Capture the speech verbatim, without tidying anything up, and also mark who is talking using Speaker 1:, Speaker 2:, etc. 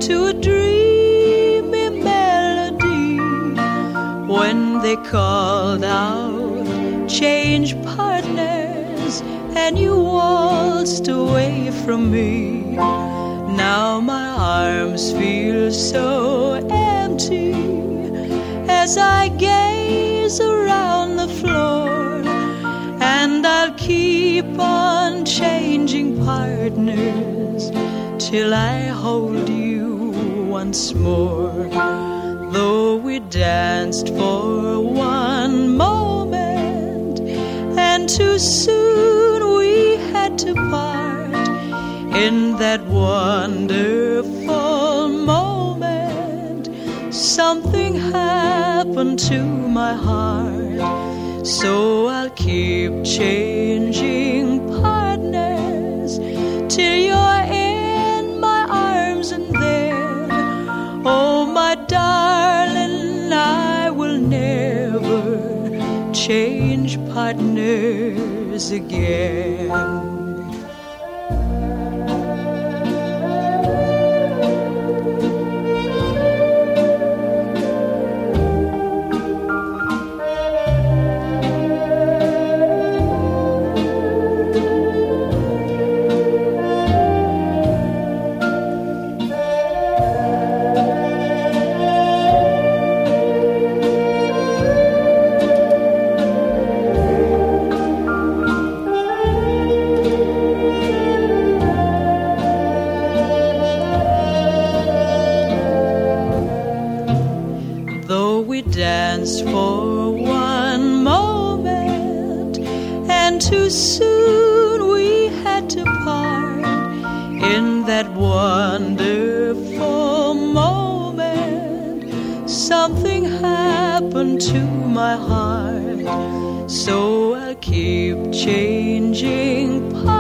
Speaker 1: to a dreamy melody when they called out, change partners, and you waltzed away from me. Now my arms feel so empty as I gaze around the floor, and I'll keep on changing partners till I hold you once more. Though we danced for one moment, and too soon we had to part, in that wonderful moment, something happened to my heart. So I'll keep changing partners till you're in my arms, and then, oh my darling, I will never change partners again. Danced for one moment, and too soon we had to part, in that wonderful moment, something happened to my heart. So I'll keep changing parts